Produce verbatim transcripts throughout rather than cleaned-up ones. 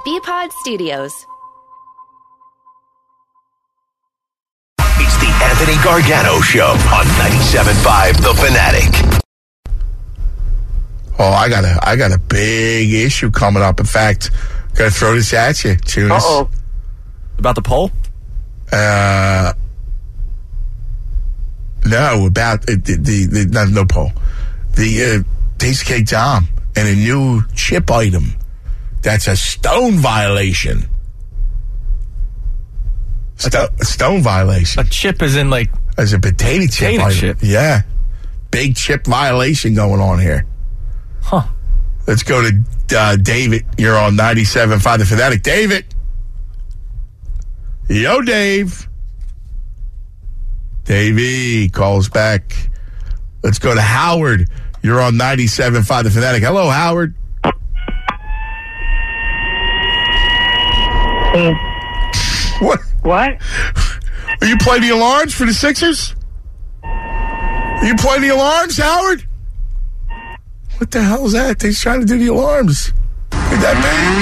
B-Pod Studios. It's the Anthony Gargano Show on ninety-seven point five The Fanatic. Oh, I got a, I got a big issue coming up. In fact, got to throw this at you, Tunis. Uh-oh. About the poll? Uh, no, about uh, the, the, the no, no poll. The uh, Tasty Cake Tom and a new chip item. That's a stone violation. Sto- a stone violation. A chip is in like... As a potato chip Potato item. chip. Yeah. Big chip violation going on here. Huh. Let's go to uh, David. You're on ninety-seven point five The Fanatic. David. Yo, Dave. Davey calls back. Let's go to Howard. You're on ninety-seven point five The Fanatic. Hello, Howard. Uh, What? what? Are you playing the alarms for the Sixers? Are you playing the alarms, Howard? What the hell is that? They're trying to do the alarms. Could that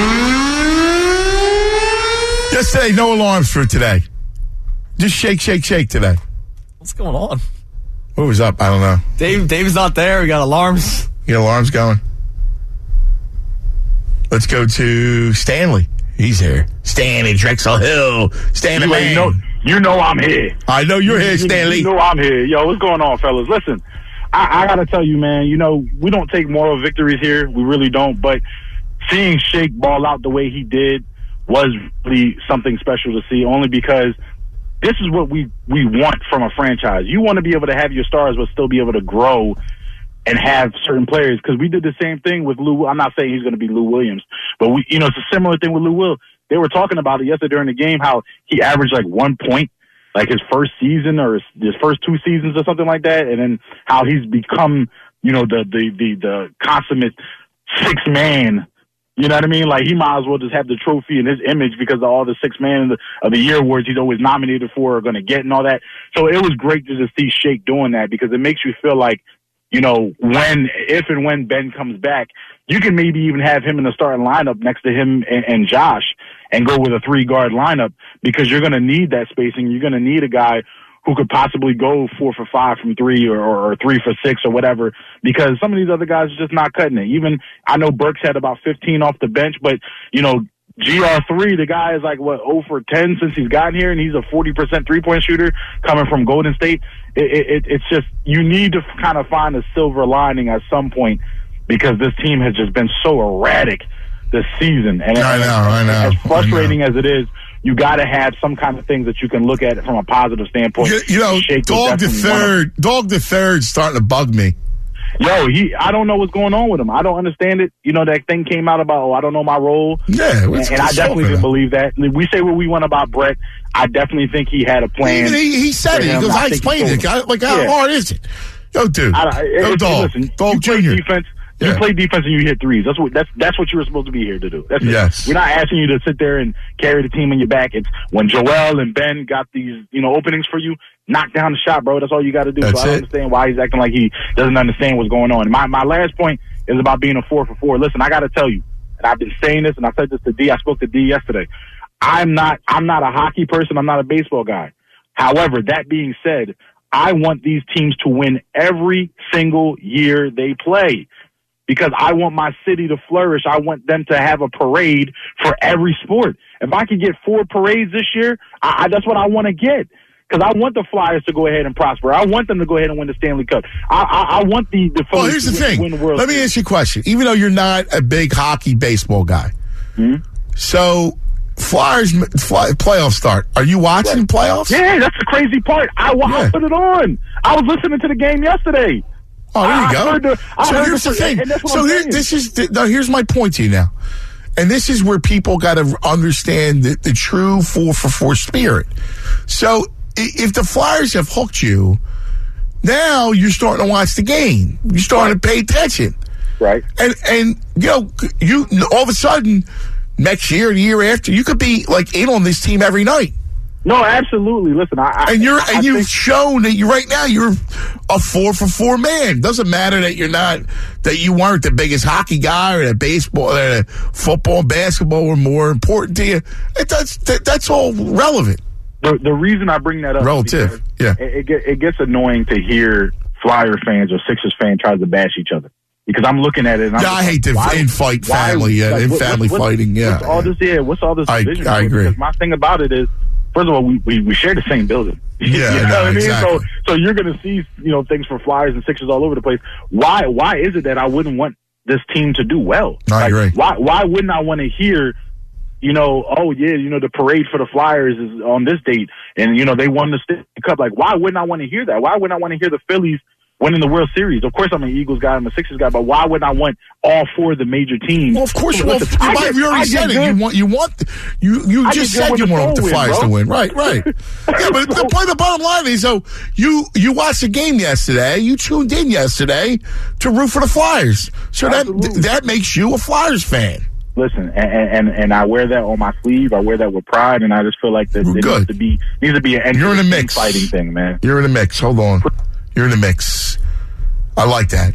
be? Yesterday, no alarms for today. Just shake, shake, shake today. What's going on? What was up? I don't know. Dave, Dave's not there. We got alarms. You got alarms going? Let's go to Stanley. He's here. Stanley Drexel Hill. Stanley, You, man. know, you know I'm here. I know you're here, You- Stanley. You know I'm here. Yo, what's going on, fellas? Listen, I, I got to tell you, man, you know, we don't take moral victories here. We really don't. But seeing Shake ball out the way he did was really something special to see, only because this is what we, we want from a franchise. You want to be able to have your stars but still be able to grow and have certain players, because we did the same thing with Lou. I'm not saying he's going to be Lou Williams, but we, you know, it's a similar thing with Lou Will. They were talking about it yesterday during the game, how he averaged like one point, like his first season or his, his first two seasons or something like that, and then how he's become, you know, the the the, the consummate six man. You know what I mean? Like, he might as well just have the trophy in his image because of all the six man of the, of the year awards he's always nominated for or going to get and all that. So it was great to just see Shake doing that, because it makes you feel like, you know, when, if and when Ben comes back, you can maybe even have him in the starting lineup next to him and, and Josh and go with a three-guard lineup, because you're going to need that spacing. You're going to need a guy who could possibly go four for five from three or, or three for six or whatever, because some of these other guys are just not cutting it. Even, I know Burks had about fifteen off the bench, but, you know, G R three, the guy is like, what, zero for ten since he's gotten here, and he's a forty percent three-point shooter coming from Golden State. It, it, it's just, you need to kind of find a silver lining at some point, because this team has just been so erratic this season. And I know, I know. As frustrating I know. as it is, you got to have some kind of things that you can look at it from a positive standpoint. You, you know, Shake was Dog the definitely one of Third, Dog the Third starting to bug me. Yo, he, I don't know what's going on with him. I don't understand it. You know, that thing came out about, oh, I don't know my role. Yeah, and, what's- and I what's definitely up with didn't him? believe that. We say what we want about Brett. I definitely think he had a plan. He, he said for it. He him. goes, I think explained he it. told him. Like, how Yeah. hard is it? Yo, dude. I, I, Yo, it- Dog. Listen, Dog you play Junior defense. You Yeah. play defense and you hit threes. That's what that's that's what you're supposed to be here to do. That's it. Yes. We're not asking you to sit there and carry the team on your back. It's when Joel and Ben got these, you know, openings for you, knock down the shot, bro. That's all you got to do. That's so I don't it. understand why he's acting like he doesn't understand what's going on. My my last point is about being a four for four. Listen, I got to tell you, and I've been saying this, and I said this to D. I spoke to D yesterday. I'm not I'm not a hockey person. I'm not a baseball guy. However, that being said, I want these teams to win every single year they play, because I want my city to flourish. I want them to have a parade for every sport. If I could get four parades this year, I, I, that's what I want to get, because I want the Flyers to go ahead and prosper. I want them to go ahead and win the Stanley Cup. I, I, I want the, the Well, Phillies here's the to win, thing. win the World Let me Series. ask you a question. Even though you're not a big hockey baseball guy, Hmm? so Flyers fly, playoff start. Are you watching Right. playoffs? Yeah, that's the crazy part. I, Yeah. I put it on. I was listening to the game yesterday. Oh, there you I go. heard the- I so heard here's the the- thing. and that's what So I'm here, saying. this is the, now here's my point to you now, and this is where people got to understand the, the true four for four spirit. So i- if the Flyers have hooked you, now you're starting to watch the game. You're starting to pay attention, Right. and and you know you all of a sudden next year, the year after, you could be like in on this team every night. No, absolutely. Listen, I, I And you're I, and I you've think, shown that you right now you're a four for four man. Doesn't matter that you're not that you weren't the biggest hockey guy or that baseball or that football and basketball were more important to you. It, that's that, that's all relevant. the, the reason I bring that up, Relative, is yeah. it, it, get, it gets annoying to hear Flyer fans or Sixers fans try to bash each other. Because I'm looking at it and I'm Yeah, I hate the why, in-fight why- family, yeah, like, in what- family what- fighting, yeah. What's all this, yeah, what's all this I- division? I for? agree. Because my thing about it is, first of all, we, we, we share the same building. Yeah, you know no, what I mean? exactly. So, so you're going to see, you know, things for Flyers and Sixers all over the place. Why, why is it that I wouldn't want this team to do well? I Like, agree. Why, why wouldn't I want to hear, you know, oh yeah, you know, the parade for the Flyers is on this date and, you know, they won the Stanley Cup. Like, why wouldn't I want to hear that? Why wouldn't I want to hear the Phillies winning the World Series? Of course, I'm an Eagles guy, I'm a Sixers guy, but why wouldn't I want all four of the major teams? Well, of course, So, well, listen, you, I might, get- you already I said get it. good. You want, you want, you you I just get good said when you the want the Soul win, Flyers bro. to win, right? Right. Yeah, but the, point- the bottom line is, so you you watched the game yesterday. You tuned in yesterday to root for the Flyers, so Absolutely. that that makes you a Flyers fan. Listen, and, and and I wear that on my sleeve. I wear that with pride, and I just feel like that Well, there good. needs to be needs to be an You're in the interesting mix. fighting thing, man. You're in the mix. Hold on, you're in the mix. I like that.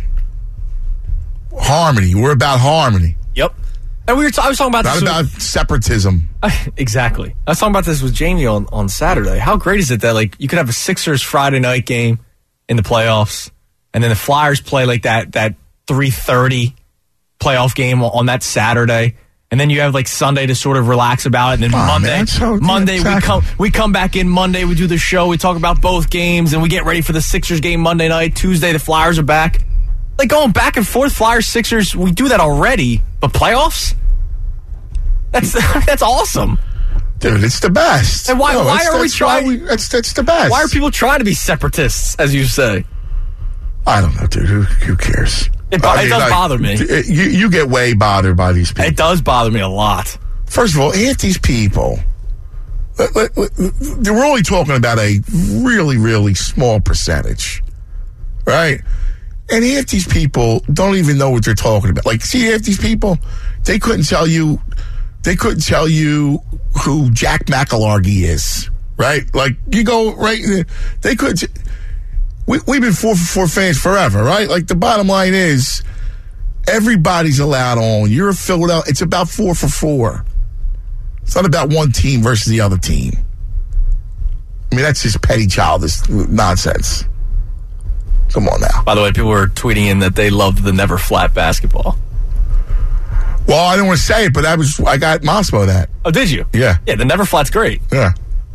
Harmony. We're about harmony, Yep. And we were. T- I was talking about not this. about separatism. With, exactly. I was talking about this with Jamie on, on Saturday. How great is it that like you could have a Sixers Friday night game in the playoffs, and then the Flyers play like that that three thirty playoff game on that Saturday, and then you have like Sunday to sort of relax about it. And then Come on, Monday, man. So- Monday exactly. we come we come back in Monday. We do the show. We talk about both games, and we get ready for the Sixers game Monday night. Tuesday the Flyers are back. Like going back and forth, Flyers, Sixers, we do that already. But playoffs? That's that's awesome. Dude, it's the best. And why- why that's- are we that's why trying- we- That's that's the best. Why are people trying to be separatists, as you say? I don't know, dude. Who, who cares? It bo- it does bother me. it- You you get way bothered by these people. It does bother me a lot. First of all, half these people, let- let- let- we're only talking about a really, really small percentage, right? And half these people don't even know what they're talking about. Like, see, half these people, they couldn't tell you, they couldn't tell you who Jack McElhargy is, right? Like, you go right, they could. We, we've been four for four fans forever, right? Like, the bottom line is, everybody's allowed on. You're a Philadelphia. It's about four for four. It's not about one team versus the other team. I mean, that's just petty childish nonsense. Come on now. By the way, people were tweeting in that they loved the Never Flat basketball. Well, I didn't want to say it, but I was I got Mosmo that. Oh, did you? Yeah. Yeah, the Never Flat's great. Yeah.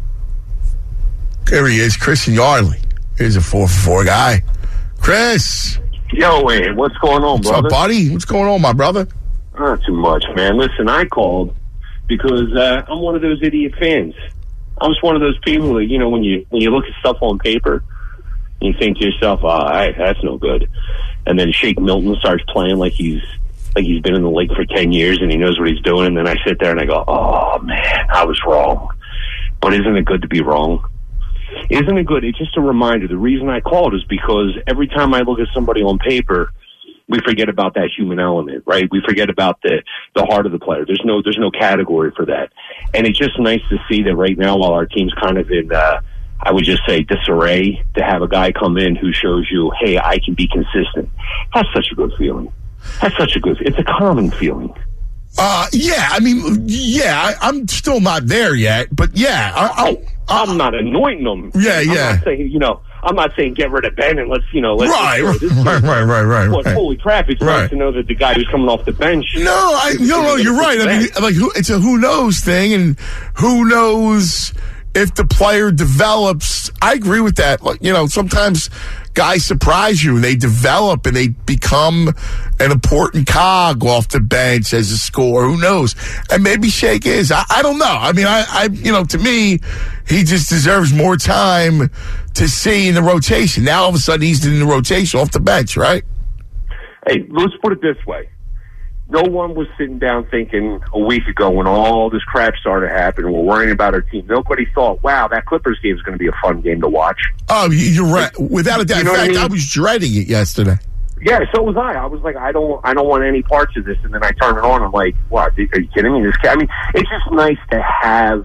There he is, Christian Yardley. He's a four for four guy. Chris, Yo, wait, what's going on, what's brother? up, buddy? What's going on, my brother? Not too much, man. Listen, I called because uh, I'm one of those idiot fans. I was one of those people that, you know, when you when you look at stuff on paper, you think to yourself, "Ah, oh, that's no good," and then Shake Milton starts playing like he's like he's been in the league for ten years and he knows what he's doing, and then I sit there and I go, "Oh man, I was wrong." But isn't it good to be wrong? Isn't it good? It's just a reminder. The reason I called is because every time I look at somebody on paper, we forget about that human element, right? We forget about the, the heart of the player. There's no there's no category for that. And it's just nice to see that right now, while our team's kind of in, uh, I would just say, disarray, to have a guy come in who shows you, hey, I can be consistent. That's such a good feeling. That's such a good It's a common feeling. Uh, yeah, I mean, yeah, I, I'm still not there yet, but yeah, I, I, I'm not anointing them. Yeah, I'm yeah. not saying, you know, I'm not saying get rid of Ben and let's, you know, let's. Right, let's right, right, right, right, right, But right. holy crap, it's Right. nice to know that the guy who's coming off the bench. No, I no, no, you're right. I mean, like, who, it's a who knows thing, and who knows if the player develops. I agree with that. Like, you know, sometimes guys surprise you. They develop and they become an important cog off the bench as a scorer. Who knows? And maybe Shake is. I, I don't know. I mean, I, I, you know, to me, he just deserves more time to see in the rotation. Now all of a sudden he's in the rotation off the bench, right? Hey, let's put it this way. No one was sitting down thinking a week ago when all this crap started happening, we're worrying about our team. Nobody thought, wow, that Clippers game is going to be a fun game to watch. Oh, you're right. Without a doubt. You know In what I fact, I, mean? was dreading it yesterday. Yeah, so was I. I was like, I don't, I don't want any parts of this. And then I turn it on. I'm like, what? Are you kidding me? This, I mean, it's just nice to have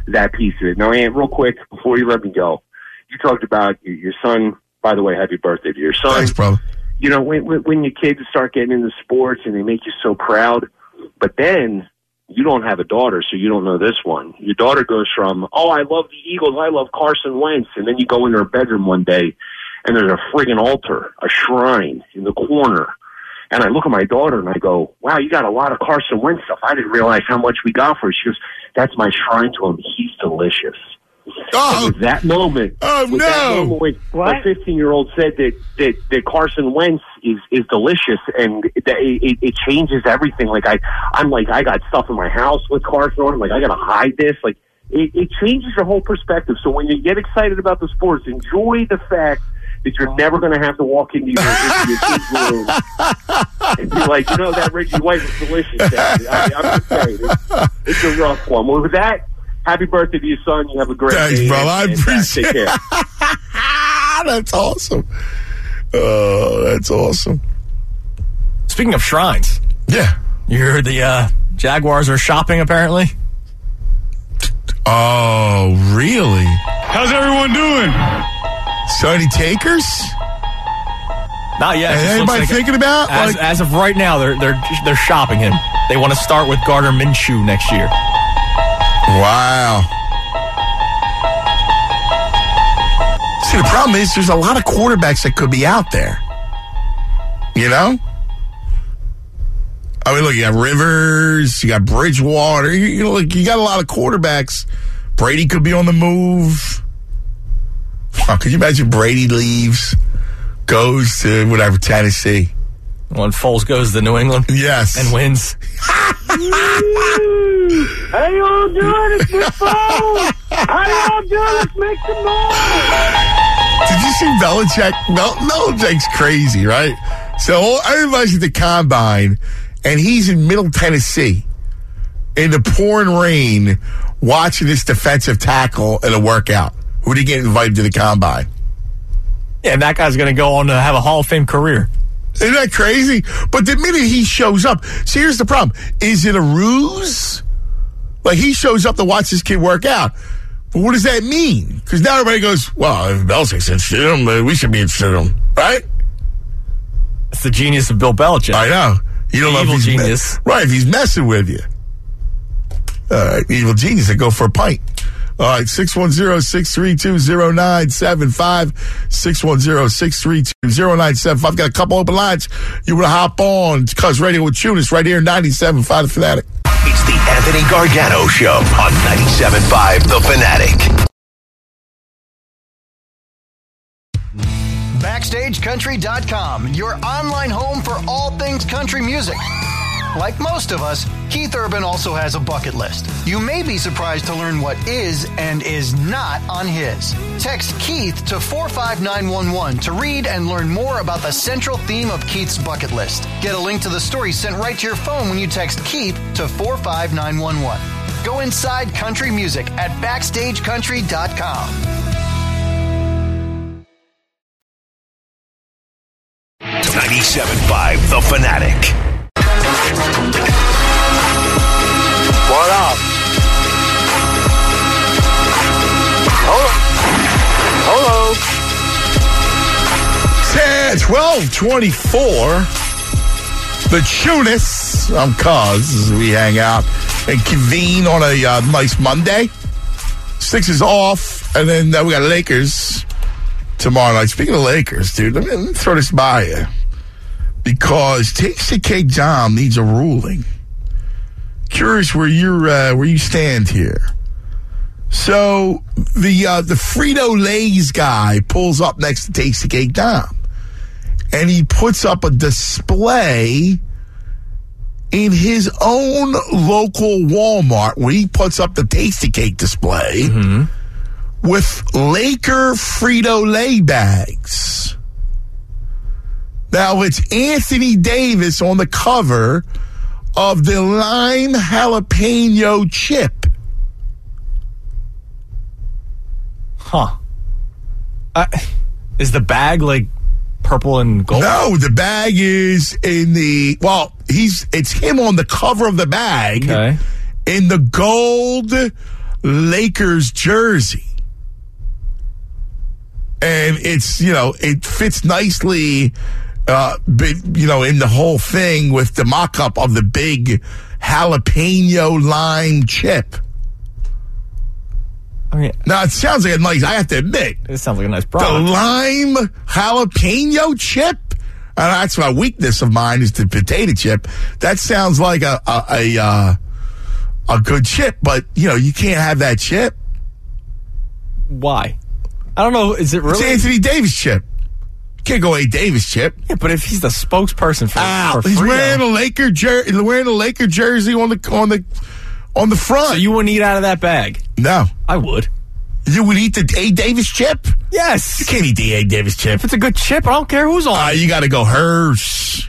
that piece of it. Now, Ant, real quick, before you let me go, you talked about your, your son. By the way, happy birthday to your son. Thanks, bro. You know, when, when, when your kids start getting into sports and they make you so proud, but then you don't have a daughter, so you don't know this one. Your daughter goes from, oh, I love the Eagles, I love Carson Wentz, and then you go into her bedroom one day, and there's a friggin' altar, a shrine in the corner. And I look at my daughter, and I go, wow, you got a lot of Carson Wentz stuff. I didn't realize how much we got for her. She goes, that's my shrine to him. He's delicious. Oh, with that moment, oh with no! That moment when my fifteen-year-old said that, that that Carson Wentz is is delicious, and that it, it changes everything. Like I, I'm like I got stuff in my house with Carson on. I'm like I gotta hide this. Like it, it changes your whole perspective. So when you get excited about the sports, enjoy the fact that you're never going to have to walk into your, into your kid's room and be like, you know, that Reggie White was delicious. Dad. I, I'm just saying, it's, it's a rough one. Well, with that. Happy birthday to your son. You have a great Thanks, day. bro. I and, appreciate it. That's awesome. Oh, that's awesome. Speaking of shrines. Yeah. You heard the uh, Jaguars are shopping, apparently? Oh, really? How's everyone doing? So any takers? Not yet. And anybody like thinking about? As, Like, as of right now, they're they're they're shopping him. They want to start with Gardner Minshew next year. wow. See, the problem is there's a lot of quarterbacks that could be out there. You know? I mean, look, you got Rivers, you got Bridgewater. You, you know, like you got a lot of quarterbacks. Brady could be on the move. Wow, could you imagine Brady leaves, goes to whatever, Tennessee? When Foles goes to New England. Yes. And wins. How y'all doing? It's Nick Foles. How y'all doing? Let's make some noise. Did you see Belichick? Bel- Belichick's crazy, right? So everybody's at the combine, and he's in Middle Tennessee in the pouring rain watching this defensive tackle at a workout. Who did he get invited to the combine? Yeah, and that guy's going to go on to have a Hall of Fame career. Isn't that crazy? But the minute he shows up, see, here's the problem. Is it a ruse? Like, he shows up to watch this kid work out. But what does that mean? Because now everybody goes, well, if Belichick's interested in him, we should be interested in him, right? It's the genius of Bill Belichick. I know. You don't The know evil if he's genius. Me- right, if he's messing with you. All right, evil genius, I go for a pint. All right, six one zero, six three two, zero nine seven five, six one zero, six three two, zero nine seven five. Got a couple open lines. You want to hop on? It's Cuz Radio with Tunis right here, ninety-seven point five The Fanatic. It's the Anthony Gargano Show on ninety-seven point five The Fanatic. Backstage Country dot com, your online home for all things country music. Like most of us, Keith Urban also has a bucket list. You may be surprised to learn what is and is not on his. Text Keith to four five nine one one to read and learn more about the central theme of Keith's bucket list. Get a link to the story sent right to your phone when you text Keith to four five nine one one. Go inside country music at Backstage Country dot com. ninety-seven point five The Fanatic. What up? Hello? Hello? twelve twenty-four The Tunis. I'm Cuz as we hang out and convene on a uh, nice Monday. Six is off, and then uh, we got Lakers tomorrow night. Speaking of Lakers, dude, let me, let me throw this by you. Because Tasty Cake Dom needs a ruling. Curious where you're uh, where you stand here. So the uh, the Frito-Lay's guy pulls up next to Tasty Cake Dom, and he puts up a display in his own local Walmart where he puts up the Tasty Cake display mm-hmm. with Laker Frito-Lay bags. Now, it's Anthony Davis on the cover of the lime jalapeno chip. Huh. Uh, is the bag like purple and gold? No, the bag is in the, well, he's it's him on the cover of the bag Okay. in the gold Lakers jersey. And it's, you know, it fits nicely, uh, you know, in the whole thing with the mock-up of the big jalapeno lime chip. I mean, now, it sounds like a nice, I have to admit. It sounds like a nice The product. lime jalapeno chip? And that's my weakness of mine is the potato chip. That sounds like a, a, a, uh, a good chip, but, you know, you can't have that chip. Why? I don't know. Is it really? It's Anthony Davis chip. You can't go a Davis chip. Yeah, but if he's the spokesperson for, Ow, for he's Frito, wearing a Laker jer- he's wearing a Laker jersey on the on the on the front. so you wouldn't eat out of that bag? No, I would. you would eat the A Davis chip. Yes. You can't eat the A Davis chip. If it's a good chip, I don't care who's on. Uh, it. you got to go hers.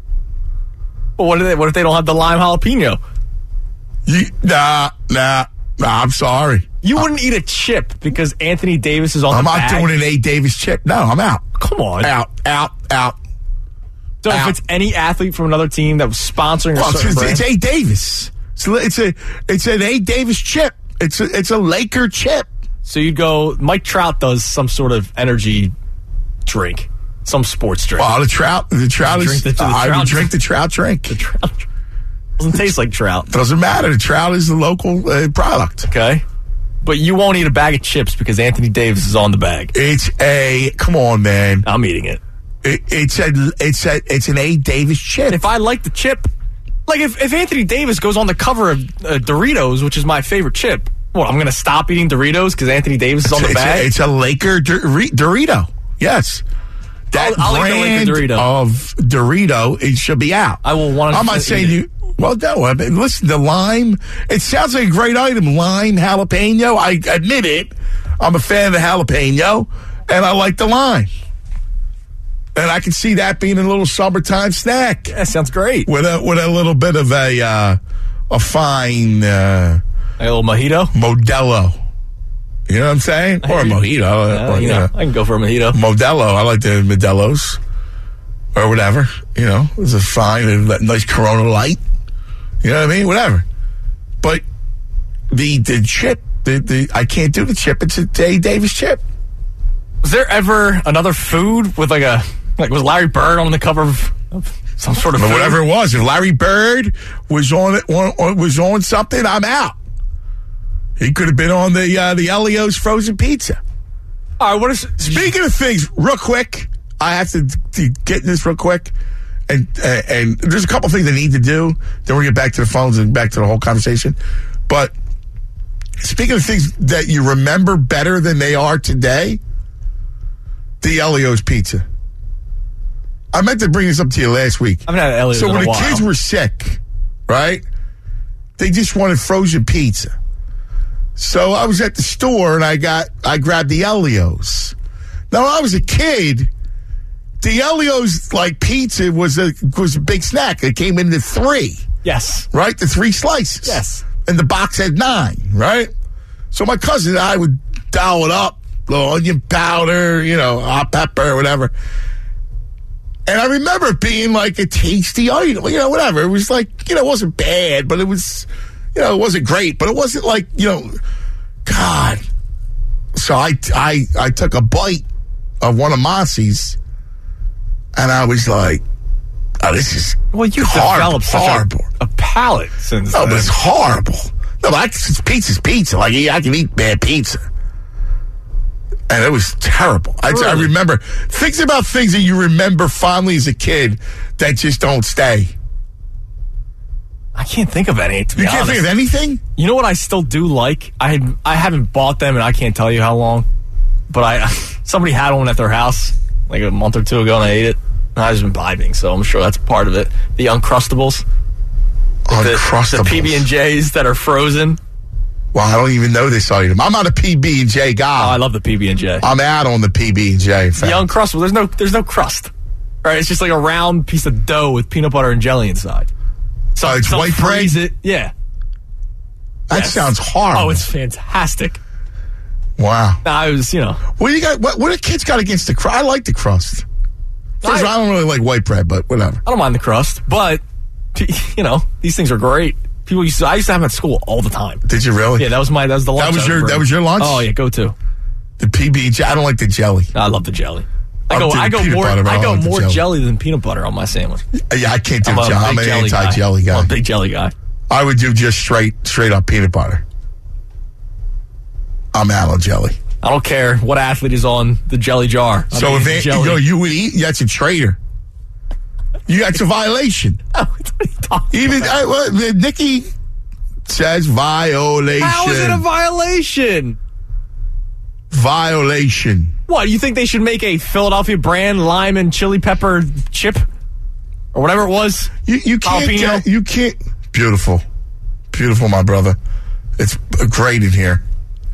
But what if they? What if they don't have the lime jalapeno? You, nah, nah, nah. I'm sorry. You wouldn't eat a chip because Anthony Davis is on I'm the not bag? doing an A Davis chip. No, I'm out. Come on. Out, out, out. So out. if it's any athlete from another team that was sponsoring a Well, certain it's, brand, it's A Davis. So it's a it's an A Davis chip. It's a it's a Laker chip. so you'd go. Mike Trout does some sort of energy drink, some sports drink. Well, the trout, the trout Drink is. the- the I trout would drink drink. the trout drink. The Trout doesn't taste like Trout. Doesn't matter. The trout is the local uh, product. Okay, but you won't eat a bag of chips because Anthony Davis is on the bag. It's a come on, man. I'm eating it. It, it's a it's a it's an A Davis chip. If I like the chip, like if, if Anthony Davis goes on the cover of uh, Doritos, which is my favorite chip, well, I'm going to stop eating Doritos because Anthony Davis is on the it's, bag. a, it's a Laker Dor- Dorito. Yes. That I'll- I'll eat the brand Laker Dorito. of Dorito, it should be out. I will one hundred I'm not percent saying eat you. Well, no. I mean, listen, the lime. It sounds like a great item. Lime jalapeno. I admit it. I'm a fan of the jalapeno, and I like the lime. And I can see that being a little summertime snack That sounds great. with a with a little bit of a uh, a fine uh, A little mojito. Modelo. You know what I'm saying? Or a hear you. mojito. Uh, or, you know, I can go for a mojito. Modelo. I like the Modelos or whatever. You know, it's a fine, a nice Corona Light. You know what I mean? Whatever. But the the chip, the, the I can't do the chip. It's a Dave Davis chip. Was there ever another food with like a like was Larry Bird on the cover of, of some sort of But food? whatever it was, if Larry Bird was on it, on, on, was on something, I'm out. He could have been on the uh, the Elio's frozen pizza. All right, what is Speaking of things, real quick, I have to, to get in this real quick, and uh, and there's a couple things I need to do. Then we'll get back to the phones and back to the whole conversation. But speaking of things that you remember better than they are today, the Elio's pizza. I meant to bring this up to you last week. I haven't had Elio's So in when a the while. kids were sick, right, they just wanted frozen pizza. So I was at the store and I got I grabbed the Elio's. Now when I was a kid, the Elio's like pizza was a was a big snack. It came in the three, Yes. right? The three slices. Yes. And the box had nine, right? So my cousin and I would dial it up, little onion powder, you know, hot pepper, whatever. And I remember it being like a tasty item, you know, whatever. It was like, you know, it wasn't bad, but it was, you know, it wasn't great, but it wasn't like, you know, God. So I, I, I took a bite of one of Mossy's, and I was like, oh, this is Well, you've horrible, developed such horrible. a, a palate since No, then. but it's horrible. No, but I, it's pizza's pizza. Like, I can eat bad pizza. And it was terrible. I, I Really? remember things about things that you remember fondly as a kid that just don't stay. I can't think of any, to be You can't honest. think of anything? You know what I still do like? I had, I haven't bought them, and I can't tell you how long. But I somebody had one at their house like a month or two ago, and I ate it. And I've just been vibing, so I'm sure that's part of it. The Uncrustables, the, Uncrustables. the P B and J's that are frozen. Well, I don't even know this item. I'm not a P B and J Oh, I guy. love the P B and J. I'm out on the P B and J. The Uncrustables. There's no, there's no crust. Right? It's just like a round piece of dough with peanut butter and jelly inside. So Oh, it's some white bread? freeze it. Yeah. That Yes. sounds horrible. Oh, it's fantastic. wow. Nah, I was, you know. What do you got? What, what do kids got against the crust? I like the crust. First of all, I don't really like white bread, but whatever. I don't mind the crust, but you know, these things are great. People used to, I used to have them at school all the time. Did you really? Yeah, that was my, that was the lunch. That was your, bring. that was your lunch? Oh, yeah, go to. The P B, I don't like the jelly. I love the jelly. I I'm go, I go more, butter, I go like more jelly. jelly than peanut butter on my sandwich. Yeah, I can't do I'm, jelly. I'm an jelly anti-jelly guy. guy. I'm a big jelly guy. I would do just straight, straight up peanut butter. I'm out on jelly. I don't care what athlete is on the jelly jar. I'm So if eating it, jelly. you know, you would eat, that's a traitor. You that's a violation. Oh, what are you talking Even about? I, well, Nikki says violation. How is it a violation? Violation. What, you think they should make a Philadelphia brand lime and chili pepper chip? Or whatever it was? You, you can't. Jalapeno? Get, you can't. Beautiful, beautiful, my brother. It's great in here.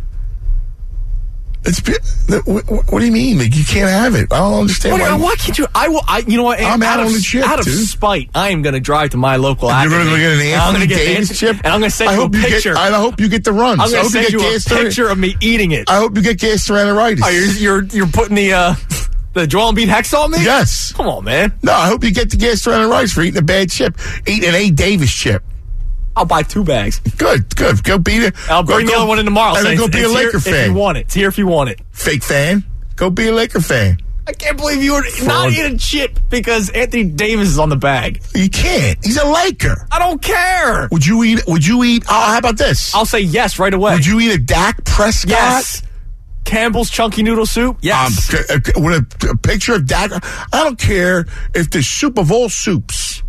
It's. What, what do you mean? Like you can't have it? I don't understand What, why. why can't you? I will. I, you know what? I'm out of, on the chip, Out of dude. spite, I am going to drive to my local. You're going to get an and I'm Anthony gonna get Davis an- chip, and I'm going to send I you a hope you picture. Get, I hope you get the runs. I'm I going to hope send you you get a gastroenteritis. picture of me eating it. I hope you get gastroenteritis. Oh, you're you're you're putting the uh, the Joel Embiid hex on me? Yes. Come on, man. No, I hope you get the gastroenteritis for eating a bad chip. Eating an A. Davis chip. I'll buy two bags. Good, good. Go beat it. I'll bring go, the other one in tomorrow. And then Saints. go be a It's here Laker if fan. you want it. It's here if you want it. Fake fan. Go be a Laker fan. I can't believe you would not eat a chip because Anthony Davis is on the bag. You can't. He's a Laker. I don't care. Would you eat? Would you eat? Oh, how about this? I'll say yes right away. Would you eat a Dak Prescott? Yes. Campbell's Chunky Noodle Soup? Yes. Um, c- c- with a, a picture of Dak. I don't care if the soup of all soups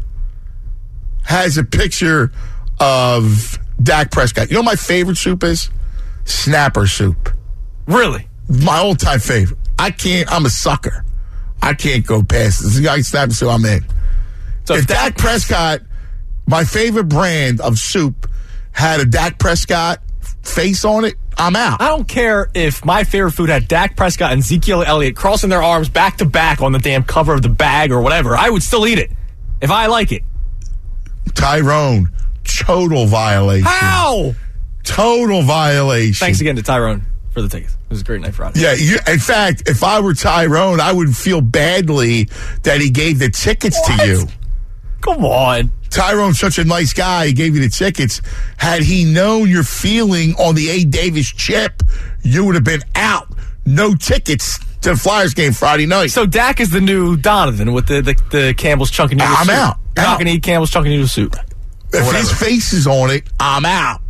has a picture of Dak Prescott. You know what my favorite soup is? Snapper soup. Really? My all-time favorite. I can't. I'm a sucker. I can't go past this. I snapper soup. I'm in. So if Dak- Dak Prescott, my favorite brand of soup, had a Dak Prescott face on it, I'm out. I don't care if my favorite food had Dak Prescott and Ezekiel Elliott crossing their arms back to back on the damn cover of the bag or whatever. I would still eat it if I like it. Tyrone, total violation. How? Total violation. Thanks again to Tyrone for the tickets. It was a great night Friday. Yeah, you, in fact, if I were Tyrone, I would feel badly that he gave the tickets What? to you. Come on. Tyrone's such a nice guy. He gave you the tickets. Had he known your feeling on the A. Davis chip, you would have been out. No tickets to the Flyers game Friday night. So Dak is the new Donovan with the, the, the Campbell's Chunky Noodle I'm Soup. out. You're Out. not going to eat Campbell's Chunky Noodle Soup. if whatever. his face is on it, I'm out.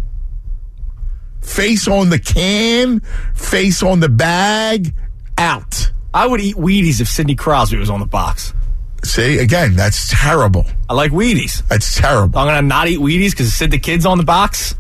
Face on the can, face on the bag, out. I would eat Wheaties if Sidney Crosby was on the box. See, again, that's terrible. I like Wheaties. That's terrible. I'm going to not eat Wheaties because Sid the Kid's on the box.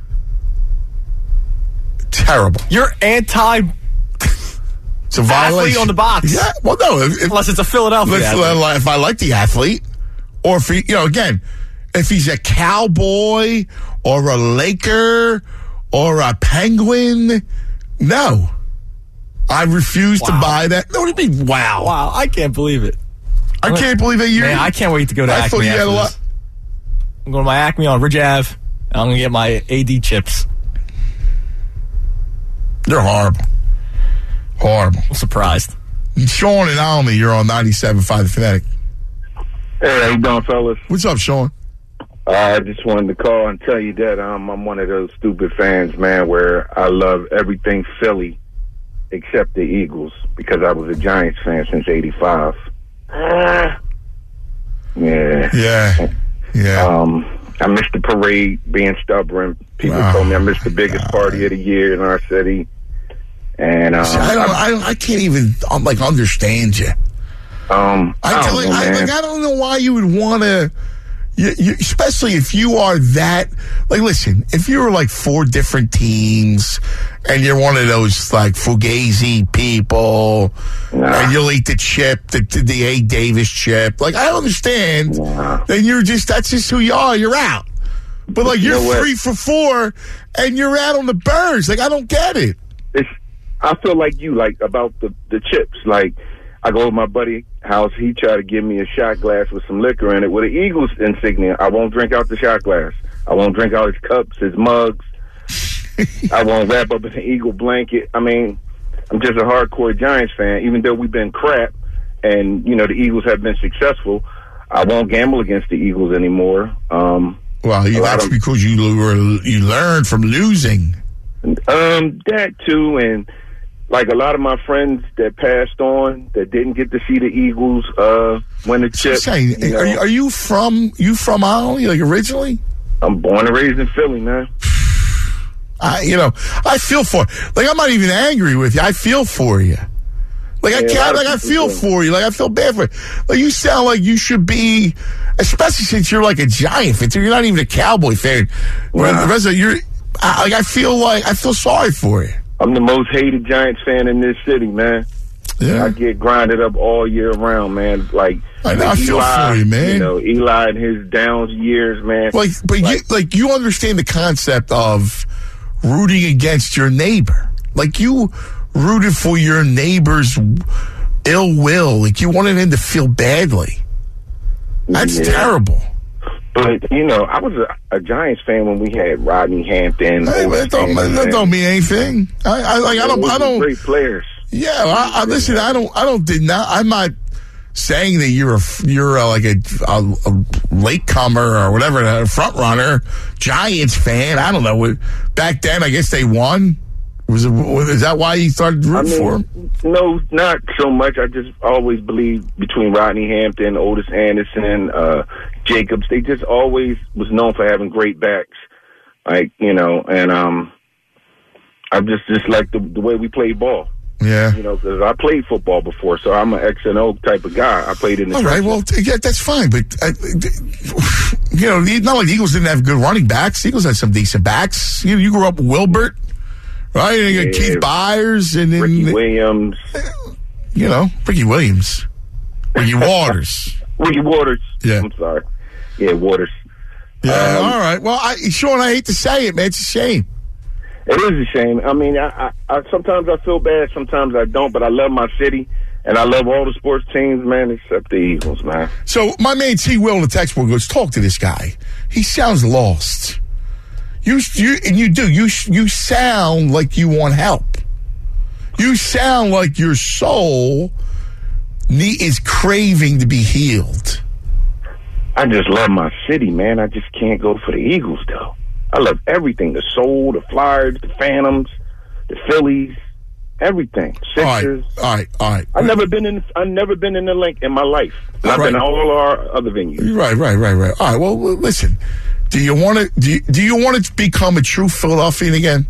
Terrible. You're anti It's a violation. athlete on the box. Yeah, well, no. If, if, Unless it's a Philadelphia if, athlete. if I like the athlete, or if he, you know, again, if he's a Cowboy or a Laker or a Penguin, no. I refuse to Wow. buy that. No, what do you mean, wow? Wow, I can't believe it. I can't believe that you. Man, I can't wait to go to I Acme thought you had a after lot. this. I'm going to my Acme on Ridge Ave, and I'm going to get my A D chips. They're horrible. Horrible. I'm surprised. Sean and Almy, you're on ninety-seven point five The Fanatic. Hey, how you doing, fellas? What's up, Sean? Uh, I just wanted to call and tell you that um, I'm one of those stupid fans, man, where I love everything Philly except the Eagles because I was a Giants fan since eighty-five. Uh, yeah. Yeah. Yeah. Um, I missed the parade being stubborn. People Wow. told me I missed the biggest party of the year in our city. And um, See, I don't. I, don't- I can't even um, like understand you. um, I, I, don't like, know, I, man. like, I don't know why you would want to, you, you, especially if you are that. Like, listen, if you were like four different teams, and you're one of those like fugazi people, Nah. and you'll eat the chip, the the A. Davis chip. Like, I understand. Nah. Then you're just that's just who you are. You're out. But like, You you're know what? three for four, and you're out on the birds. Like, I don't get it. It's, I feel like you, like, about the, the chips. Like, I go to my buddy house, he try to give me a shot glass with some liquor in it with an Eagles insignia. I won't drink out the shot glass. I won't drink out his cups, his mugs. I won't wrap up in an Eagle blanket. I mean, I'm just a hardcore Giants fan. Even though we've been crap and, you know, the Eagles have been successful, I won't gamble against the Eagles anymore. Um, Well, you, that's of, because you were you learned from losing. Um, that too, and like a lot of my friends that passed on that didn't get to see the Eagles uh, win the chip. Saying, you know, are, you, are you from you from Ollie, like originally? I'm born and raised in Philly, man. I, you know, I feel for like I'm not even angry with you. I feel for you. Like I Yeah, can't, like I feel do. for you. Like I feel bad for you. Like you sound like you should be, especially since you're like a Giant fan. You're not even a Cowboy fan. Wow. The rest of you're, I, like I feel like I feel sorry for you. I'm the most hated Giants fan in this city, man. Yeah. I get grinded up all year round, man. Like I, know, I feel Eli, for you, man. You know, Eli and his downs years, man. Like, but like, you, like you understand the concept of rooting against your neighbor. Like you rooted for your neighbor's ill will. Like you wanted him to feel badly. That's Yeah. terrible. But, you know, I was a, a Giants fan when we had Rodney Hampton. Hey, Otis that, don't, Anderson. that don't mean anything. I, I like. I don't. Those I were don't. Great players. Yeah. I, I listen. I don't. I don't. Did not. I'm not saying that you're a you're a, like a, a, a latecomer or whatever, a front runner, Giants fan. I don't know. Back then, I guess they won. Was it? Is that why you started rooting I mean, for them? No, not so much. I just always believed between Rodney Hampton, Otis Anderson, uh, Jacobs, they just always was known for having great backs. Like, you know, and um, I just, just like the, the way we played ball. Yeah. You know, because I played football before, so I'm an X and O type of guy. I played in the All right, well, yeah, that's fine, but uh, you know, not like the Eagles didn't have good running backs. The Eagles had some decent backs. You, you grew up with Wilbert, right? And you got Yeah. Keith Byers, and then Ricky Williams. you know, Ricky Williams, Ricky Waters. Ricky Waters. Yeah. I'm sorry. Yeah, Waters. Yeah, Um, all right. Well, I, Sean, I hate to say it, man. It's a shame. It is a shame. I mean, I, I, I sometimes I feel bad, sometimes I don't, but I love my city, and I love all the sports teams, man, except the Eagles, man. So my man T. Will in the text board goes, talk to this guy. He sounds lost. You, you, and you do. You, you sound like you want help. You sound like your soul need, is craving to be healed. I just love my city, man. I just can't go for the Eagles, though. I love everything. The Soul, the Flyers, the Phantoms, the Phillies, everything. Sixers. All right, all right, all right. I've never been in I've never been in the link in my life. And I've Right. been to all our other venues. Right, right, right, right. All right. Well, well, listen. Do you want to? Do you, do you want to become a true Philadelphian again?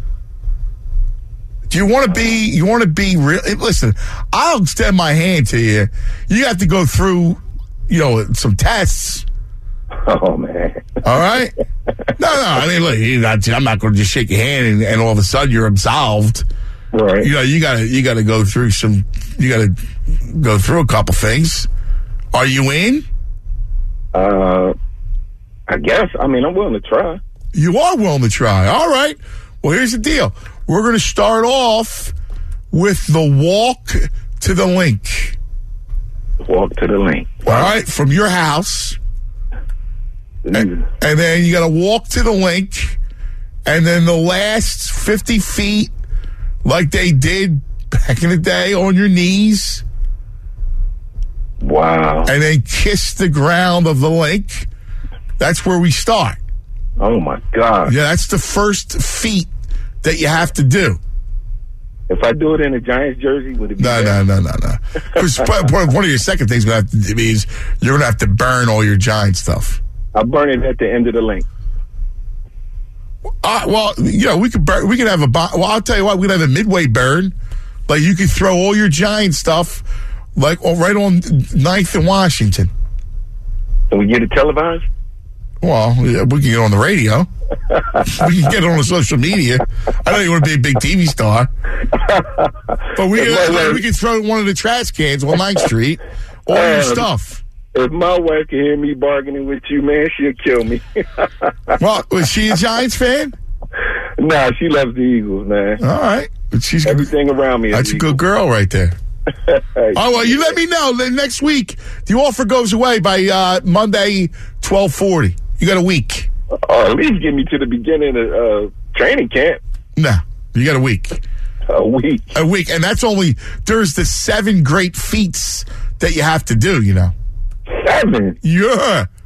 Do you want to be? You want to be real? Listen, I'll extend my hand to you. You have to go through, you know, some tests. Oh, man. All right. No, no. I mean, look, you're not, I'm not going to just shake your hand and, and all of a sudden you're absolved. Right. You know, you got to you got to go through some. You got to go through a couple things. Are you in? Uh, I guess. I mean, I'm willing to try. You are willing to try. All right. Well, here's the deal. We're going to start off with the walk to the link. Walk to the link. All right. From your house. And, and then you got to walk to the link. And then the last fifty feet, like they did back in the day, on your knees. Wow. And then kiss the ground of the link. That's where we start. Oh, my God. Yeah, that's the first feat that you have to do. If I do it in a Giants jersey, would it be No, bad? no, no, no, no. Because one of your second things going to have to be is you're going to have to burn all your Giant stuff. I'll burn it at the end of the link. Uh, well, you know, we could burn, we could have a. Well, I'll tell you what, we'd have a midway burn. Like you could throw all your Giant stuff, like oh, right on ninth in Washington. Can we get it televised? Well, yeah, we can get on the radio. We can get on the social media. I know you want to be a big T V star, but we can, like, we can throw it in one of the trash cans on ninth Street. All your Uh, stuff. If my wife can hear me bargaining with you, man, she'll kill me. Well, was she a Giants fan? Nah, she loves the Eagles, man. All right, but she's Everything around me is That's a Eagles. good girl right there. Hey, Oh, well, you let me know. Then next week, the offer goes away by uh, Monday, twelve forty. You got a week. oh, at least get me to the beginning of uh, training camp. No, you got a week. A week. A week. And that's only, there's the seven great feats that you have to do, you know. Seven. Yeah.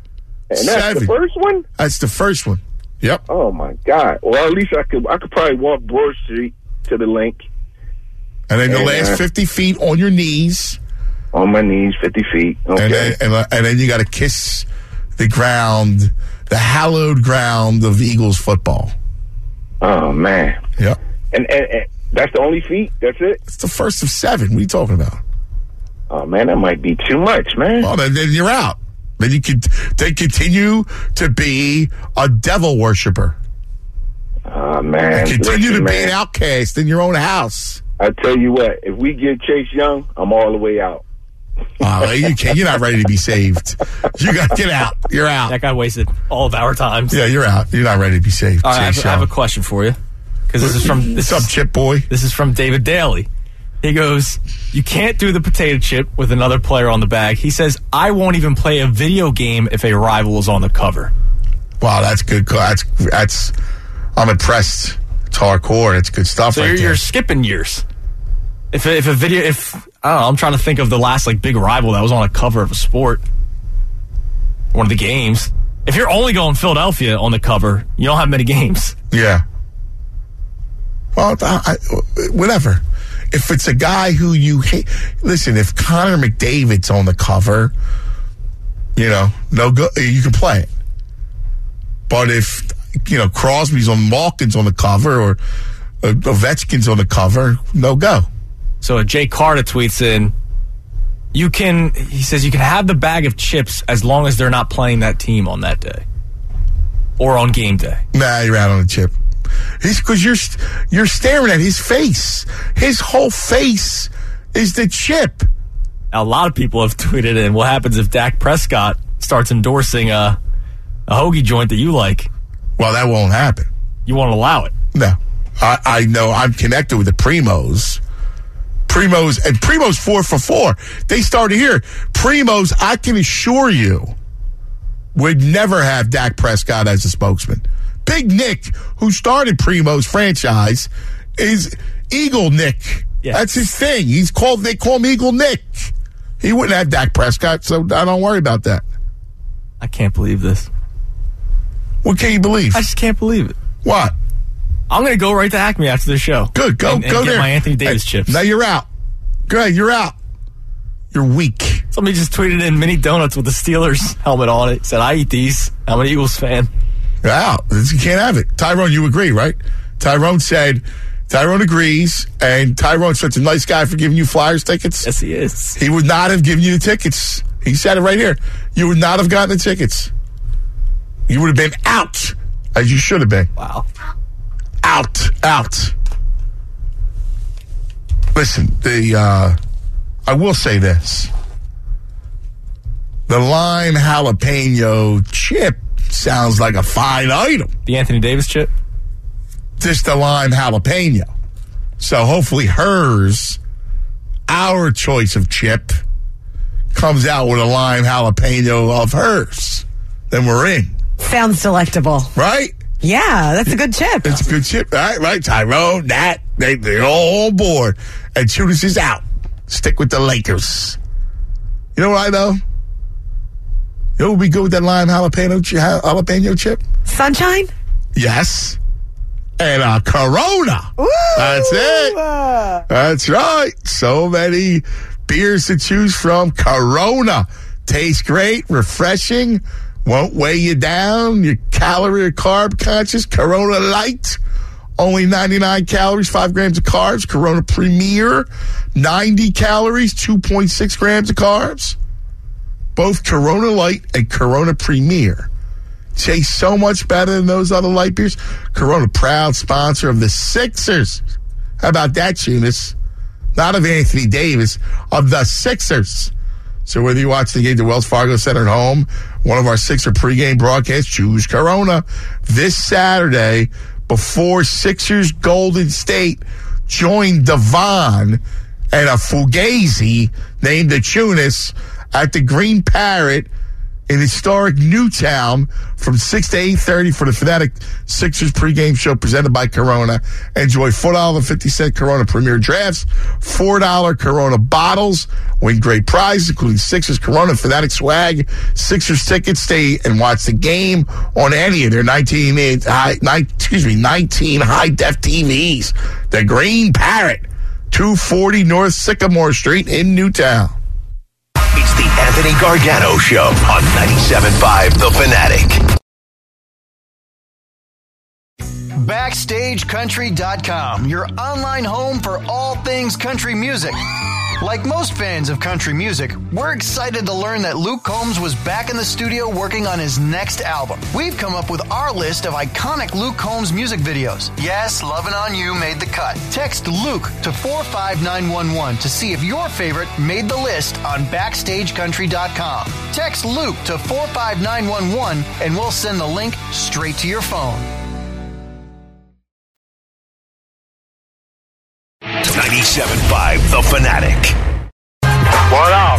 And that's Seven. the first one? That's the first one. Yep. Oh, my God. Well, at least I could I could probably walk Broad Street to the link. And then the And, last uh, fifty feet on your knees. On my knees, fifty feet. Okay. And then, and, uh, and then you got to kiss the ground, the hallowed ground of Eagles football. Oh, man. Yep. And, and, and that's the only feet? That's it? It's the first of seven. What are you talking about? Oh, man, that might be too much, man. Well, then, then you're out. Then you could they continue to be a devil worshiper. Oh, man. And continue Listen, to be man, an outcast in your own house. I tell you what, if we get Chase Young, I'm all the way out. Uh, you can't, you're not ready to be saved. You got to get out. You're out. That guy wasted all of our time. Yeah, you're out. You're not ready to be saved. All right, I have, Chase I have Young. a question for you. Because this is from this What's up, is, Chip Boy? This is from David Daly. He goes, "You can't do the potato chip with another player on the bag." He says, "I won't even play a video game if a rival is on the cover." Wow, that's good. That's that's. I'm impressed. It's hardcore. It's good stuff. So right you're, there. you're skipping years. If if a video, if I don't know, I'm trying to think of the last like big rival that was on a cover of a sport, one of the games. If you're only going Philadelphia on the cover, you don't have many games. Yeah. Well, I, I, whatever. If it's a guy who you hate, listen. If Connor McDavid's on the cover, you know, no go. You can play it. But if you know Crosby's on Malkin's on the cover or uh, Ovechkin's on the cover, no go. So Jay Carter tweets in, "You can." He says you can have the bag of chips as long as they're not playing that team on that day or on game day. Nah, you're out on the chip. He's because you're you're staring at his face. His whole face is the chip. Now, a lot of people have tweeted in, what happens if Dak Prescott starts endorsing a, a hoagie joint that you like? Well, that won't happen. You won't allow it. No. I, I know I'm connected with the Primos. Primos, and Primos four for four. They started here. Primos, I can assure you, would never have Dak Prescott as a spokesman. Big Nick, who started Primo's franchise, is Eagle Nick. Yes. That's his thing. He's called. They call him Eagle Nick. He wouldn't have Dak Prescott, so I don't worry about that. I can't believe this. What can you believe? I just can't believe it. What? I'm going to go right to Acme after the show. Good, go, and, and go get there. my Anthony Davis Hey, chips. Now you're out. Good, you're out. You're weak. Somebody just tweeted in mini donuts with the Steelers helmet on it. Said, "I eat these. I'm an Eagles fan." You're out. You can't have it. Tyrone, you agree, right? Tyrone said, Tyrone agrees, and Tyrone's such a nice guy for giving you Flyers tickets. Yes, he is. He would not have given you the tickets. He said it right here. You would not have gotten the tickets. You would have been out, as you should have been. Wow. Out, out. Listen, the uh, I will say this. The lime jalapeno chip sounds like a fine item. The Anthony Davis chip? Just the lime jalapeno. So hopefully hers, our choice of chip, comes out with a lime jalapeno of hers. Then we're in. Sounds delectable. Right? Yeah, that's a good chip. It's a good chip. Right, right. Tyrone, Nat, they, they're all on board. And Judas is out. Stick with the Lakers. You know what I know? You know what would be good with that lime jalapeno, jalapeno chip? Sunshine? Yes. And a Corona. Ooh, That's it. uh, That's right. So many beers to choose from. Corona. Tastes great, refreshing, won't weigh you down. You're calorie or carb conscious. Corona Light. Only ninety-nine calories, five grams of carbs. Corona Premier. ninety calories, two point six grams of carbs. Both Corona Light and Corona Premier taste so much better than those other light beers. Corona, proud sponsor of the Sixers. How about that, Eunice? Not of Anthony Davis, of the Sixers. So whether you watch the game at Wells Fargo Center at home, one of our Sixer pregame broadcasts, choose Corona. This Saturday, before Sixers Golden State join Devon and a Fugazi named the Chunas at the Green Parrot in historic Newtown from six to eight thirty for the Fanatic Sixers pregame show presented by Corona. Enjoy four dollars and fifty cents Corona Premier Drafts, four dollars Corona bottles, win great prizes, including Sixers Corona Fanatic swag, Sixers tickets, stay and watch the game on any of their nineteen, high, nine, excuse me, nineteen high-def T Vs. The Green Parrot, two forty North Sycamore Street in Newtown. It's the Anthony Gargano Show on ninety-seven point five The Fanatic. Backstage Country dot com, your online home for all things country music. Like most fans of country music, we're excited to learn that Luke Combs was back in the studio working on his next album. We've come up with our list of iconic Luke Combs music videos. Yes, Lovin' On You made the cut. Text Luke to four five nine one one to see if your favorite made the list on Backstage Country dot com. Text Luke to four five nine one one and we'll send the link straight to your phone. ninety-seven point five The Fanatic. What up?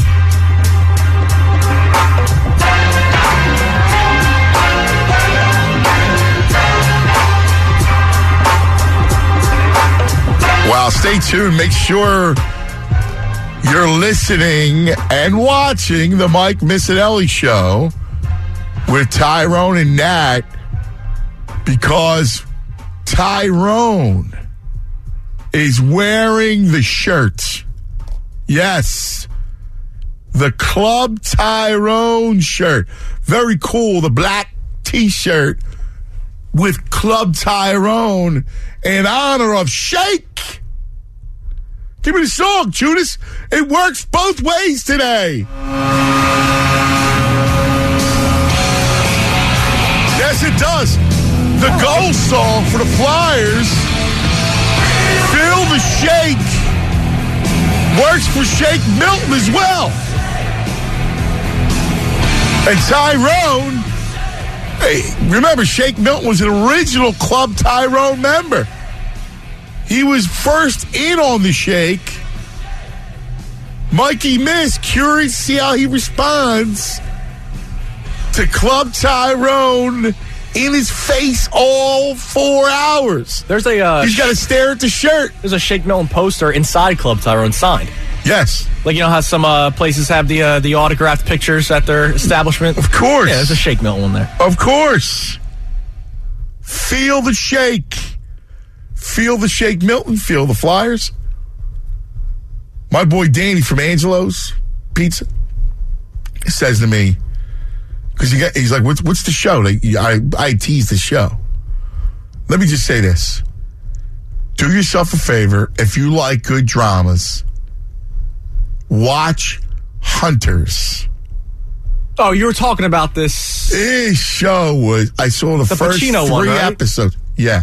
Well, stay tuned. Make sure you're listening and watching the Mike Missanelli Show with Tyrone and Nat, because Tyrone is wearing the shirt. Yes. The Club Tyrone shirt. Very cool. The black t-shirt with Club Tyrone in honor of Shake. Give me the song, Judas. It works both ways today. Yes, it does. The goal song for the Flyers, Feel the Shake, works for Shake Milton as well. And Tyrone, hey, remember, Shake Milton was an original Club Tyrone member. He was first in on the Shake. Mikey Miss, curious to see how he responds to Club Tyrone in his face all four hours. There's a uh, He's got to stare at the shirt. There's a Shake Milton poster inside Club Tyrone signed. Yes. Like, you know how some uh, places have the uh, the autographed pictures at their establishment? Of course. Yeah, there's a Shake Milton one there. Of course. Feel the Shake. Feel the Shake Milton. Feel the Flyers. My boy Danny from Angelo's Pizza says to me, because he he's like, what's, what's the show? Like, I, I tease the show. Let me just say this. Do yourself a favor. If you like good dramas, watch Hunters. Oh, you were talking about this. This show was, I saw the, The first Pacino three one, right? episodes. Yeah.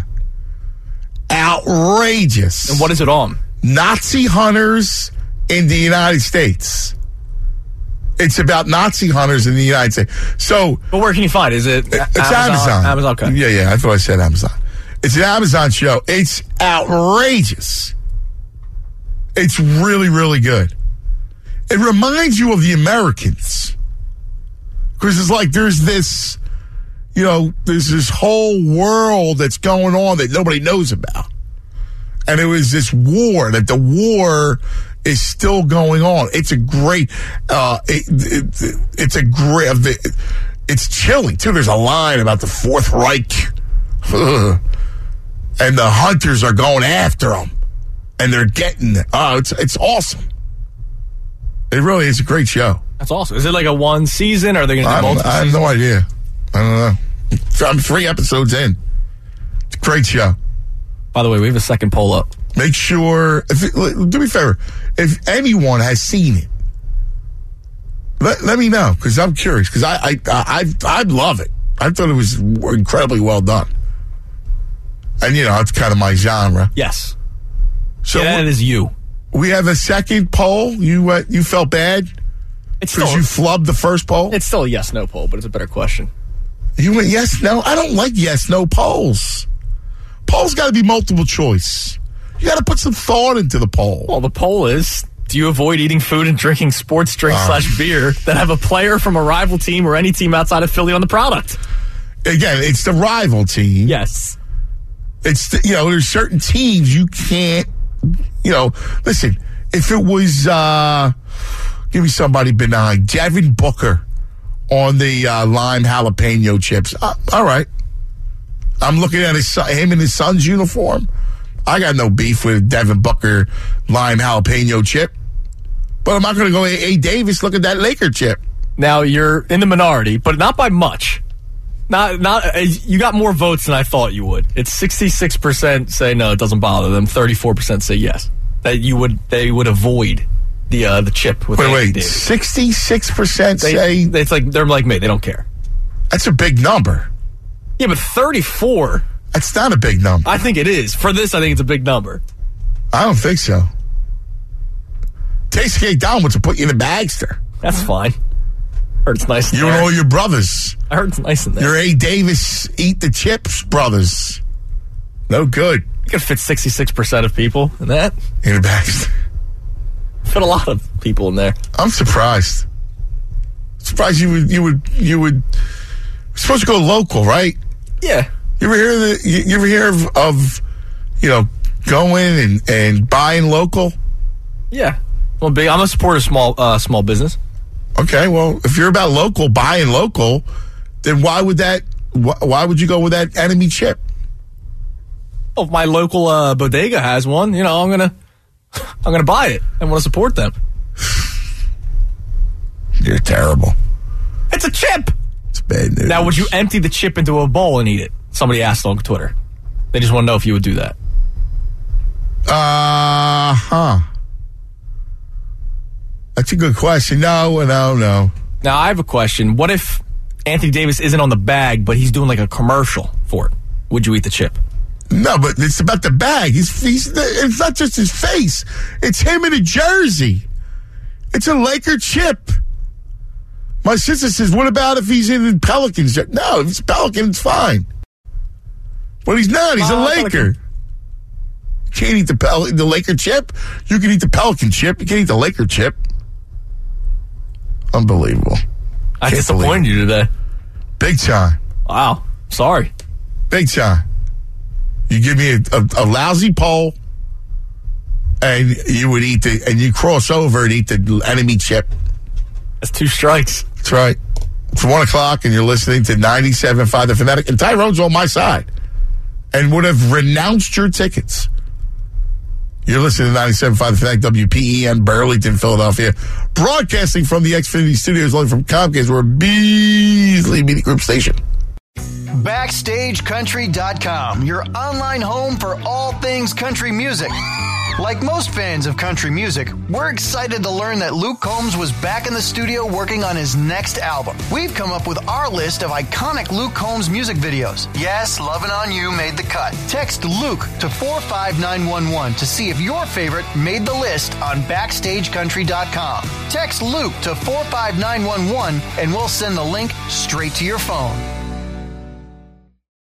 Outrageous. And what is it on? Nazi hunters in the United States. It's about Nazi hunters in the United States. So, But where can you find it? Is it it's Amazon. Amazon, okay. Yeah, yeah, I thought I said Amazon. It's an Amazon show. It's outrageous. It's really, really good. It reminds you of The Americans. Because it's like there's this, you know, there's this whole world that's going on that nobody knows about. And it was this war, that the war is still going on. It's a great, uh, it, it, it's a great, it's chilling too. There's a line about the Fourth Reich. Ugh. And the hunters are going after them. And they're getting, oh, it's, it's awesome. It really is a great show. That's awesome. Is it like a one season, or are they going to do I, multiple I have seasons? no idea. I don't know. I'm three episodes in. It's a great show. By the way, we have a second poll up. Make sure, if it, do me a favor, if anyone has seen it, let, let me know, because I'm curious, because I, I, I, I love it. I thought it was incredibly well done. And, you know, it's kind of my genre. Yes. So yeah, that is you. we have a second poll. You uh, you felt bad It's because still, you flubbed the first poll? it's still a yes-no poll, but it's a better question. You went yes, no? I don't like yes, no polls. Polls got to be multiple choice. You got to put some thought into the poll. Well, the poll is, Do you avoid eating food and drinking sports drink Uh. slash beer that have a player from a rival team or any team outside of Philly on the product? Again, it's the rival team. Yes. It's, the, you know, there's certain teams you can't, you know, listen, if it was, uh, give me somebody benign, Devin Booker on the uh, lime jalapeno chips. Uh, all right. I'm looking at his son, him in his son's uniform. I got no beef with Devin Booker lime jalapeno chip. But I'm not going to go, hey, Davis, look at that Laker chip. Now, you're in the minority, but not by much. Not, not. Uh, you got more votes than I thought you would. It's sixty-six percent say no, it doesn't bother them. thirty-four percent say yes. That you would, they would avoid the uh, the chip with Wait, Anthony wait, Davis. sixty-six percent They, say it's like they're like me. They don't care. that's a big number. Yeah, but thirty-four. That's not a big number. I think it is. For this, I think it's a big number. I don't think so. Tasty Cake Down wants to put you in a bagster. That's fine. Heard it's nice in You there. and all your brothers. I heard it's nice in there. Your A. Davis eat the chips brothers. No good. You could fit sixty-six percent of people in that. In a bagster. Fit a lot of people in there. I'm surprised. Surprised you would you would you would you're supposed to go local, right? Yeah. You ever hear the you, you ever hear of, of you know going and, and buying local? Yeah. Well, big. I'm a supporter of small uh, small business. Okay, well, if you're about local, buying local, then why would that? Why, why would you go with that enemy chip? Well, if my local uh, bodega has one, you know, I'm gonna I'm gonna buy it and want to support them. You're terrible. It's a chip. It's bad news. Now, would you empty the chip into a bowl and eat it? Somebody asked on Twitter. They just want to know if you would do that. Uh huh. That's a good question. No, no, no. Now, I have a question. What if Anthony Davis isn't on the bag, but he's doing like a commercial for it? Would you eat the chip? No, but it's about the bag. He's, he's, it's not just his face. It's him in a jersey. It's a Laker chip. My sister says, what about if he's in the Pelicans? No, if it's Pelican, it's fine. But he's not. He's Uh, a Laker. Pelican. You can't eat the, Pel- the Laker chip. You can eat the Pelican chip. You can't eat the Laker chip. Unbelievable. I Can't disappointed believe it. you today. Big time. Wow. Sorry. Big time. You give me a, a, a lousy poll, and you would eat the, and you cross over and eat the enemy chip. That's two strikes. That's right. It's one o'clock, and you're listening to ninety-seven point five The Fanatic, and Tyrone's on my side, and would have renounced your tickets. You're listening to ninety-seven point five The Fanatic, W P E N, Burlington, Philadelphia. Broadcasting from the Xfinity Studios, only from Comcast. We're a Beasley Media Group station. Backstage Country dot com, your online home for all things country music. Like most fans of country music, we're excited to learn that Luke Combs was back in the studio working on his next album. We've come up with our list of iconic Luke Combs music videos. Yes, Lovin' On You made the cut. Text Luke to four five nine one one to see if your favorite made the list on Backstage Country dot com. Text Luke to four five nine one one and we'll send the link straight to your phone.